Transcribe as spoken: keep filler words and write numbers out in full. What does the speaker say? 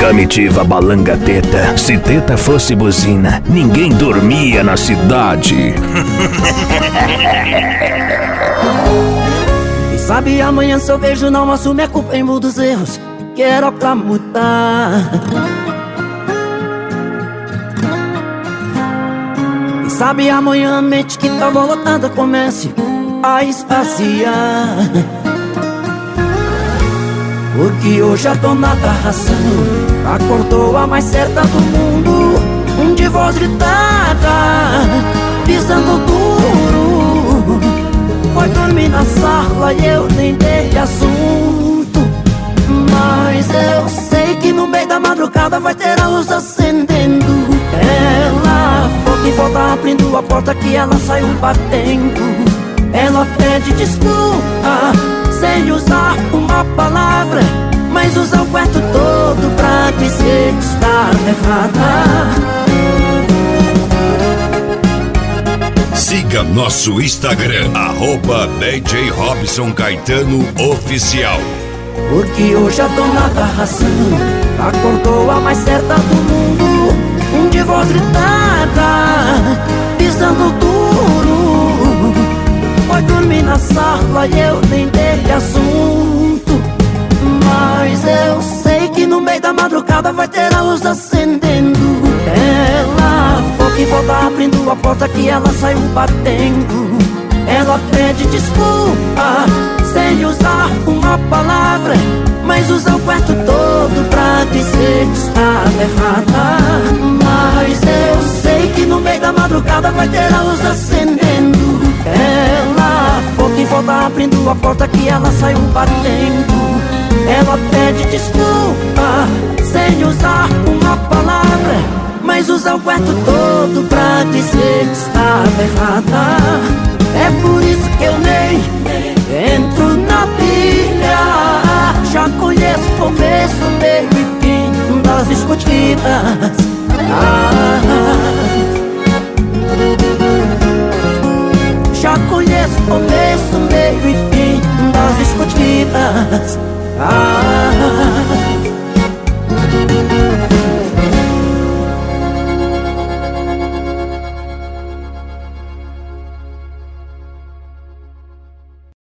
Camitiva balanga teta. Se teta fosse buzina, ninguém dormia na cidade. Quem sabe amanhã se eu vejo não assume a culpa em muitos erros que era pra mudar. Quem sabe amanhã a mente que tava lotada comece a esvaziar. Porque hoje a dona da razão acordou a mais certa do mundo, um de voz gritada, pisando duro. Foi dormir na sala e eu nem dei assunto. Mas eu sei que no meio da madrugada vai ter a luz acendendo. Ela foi quem volta abrindo a porta que ela saiu batendo. Ela pede desculpa sem usar uma palavra, mas usa o quarto todo pra dizer que está errada. Siga nosso Instagram, arroba D J Robson Caetano Oficial. Porque hoje a dona da razão acordou a mais certa do mundo, um de voz gritada, pisando duro. Foi dormir na sala e eu nem dei assunto. Mas eu sei que no meio da madrugada vai ter a luz acendendo. Ela foi que volta abrindo a porta que ela saiu batendo. Ela pede desculpa sem usar uma palavra, mas usa o quarto todo pra dizer que está errada. Mas eu sei que no meio da madrugada vai ter a luz acendendo. Ela foi quem volta abrindo a porta que ela saiu batendo. Ela pede desculpa sem usar uma palavra, mas usa o quarto todo pra dizer que está errada. É por isso que eu nem entro na pilha. Já conheço o começo, meio e fim das discutidas.